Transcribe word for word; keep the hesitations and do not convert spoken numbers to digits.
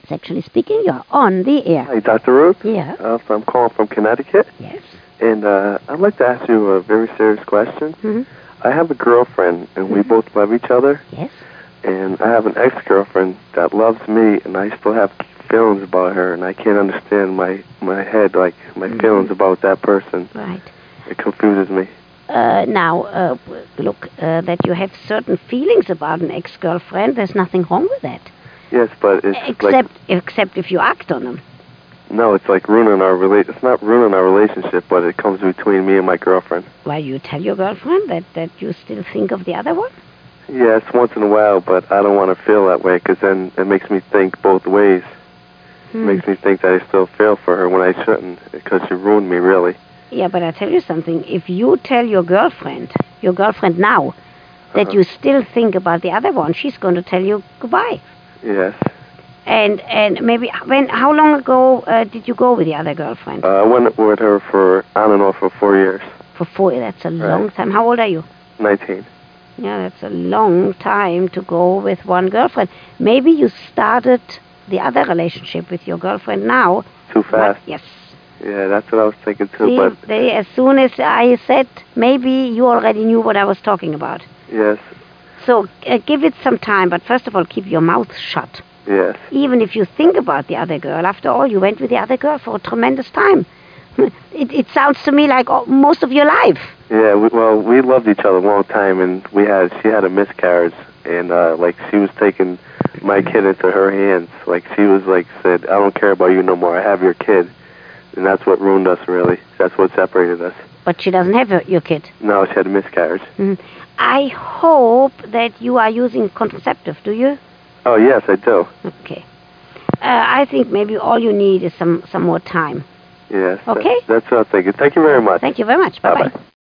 Sexually Speaking. You're on the air. Hi, Doctor Ruth. Yeah. Uh, so I'm calling from Connecticut. Yes. And uh, I'd like to ask you a very serious question. Mm-hmm. I have a girlfriend, and we Mm-hmm. both love each other. Yes. And I have an ex-girlfriend that loves me, and I still have feelings about her, and I can't understand my, my head, like, my Mm-hmm. feelings about that person. Right. It confuses me. Uh, now, uh, look, uh, that you have certain feelings about an ex-girlfriend, there's nothing wrong with that. Yes, but it's Except, like... except if you act on them. No, it's like ruining our rela- It's not ruining our relationship, but it comes between me and my girlfriend. Why, you tell your girlfriend that, that you still think of the other one? Yes, once in a while, but I don't want to feel that way, because then it makes me think both ways. Hmm. It makes me think that I still feel for her when I shouldn't, because she ruined me, really. Yeah, but I tell you something. If you tell your girlfriend, your girlfriend now, that Uh-huh. you still think about the other one, she's going to tell you goodbye. Yes. And and maybe, when? How long ago uh, did you go with the other girlfriend? Uh, I went with her for on and off for four years. For four, that's a Right. long time. How old are you? nineteen. Yeah, that's a long time to go with one girlfriend. Maybe you started the other relationship with your girlfriend now. Too fast. Yes. Yeah, that's what I was thinking too, See, but they, as soon as I said, maybe you already knew what I was talking about. yes, So uh, give it some time, but first of all, keep your mouth shut. yes. Even if you think about the other girl, after all, you went with the other girl for a tremendous time. It, it sounds to me like oh, most of your life. Yeah, we, well, we loved each other a long time, and we had, she had a miscarriage, and, uh, like, she was taking my kid into her hands. Like, she was, like, said, I don't care about you no more, I have your kid. And that's what ruined us, really. That's what separated us. But she doesn't have your, your kid. No, she had a miscarriage. Mm. I hope that you are using contraceptive, do you? Oh, yes, I do. Okay. Uh, I think maybe all you need is some, some more time. Yes. Okay. That, that's what I'm thinking. Thank you very much. Thank you very much. Bye-bye. Bye-bye.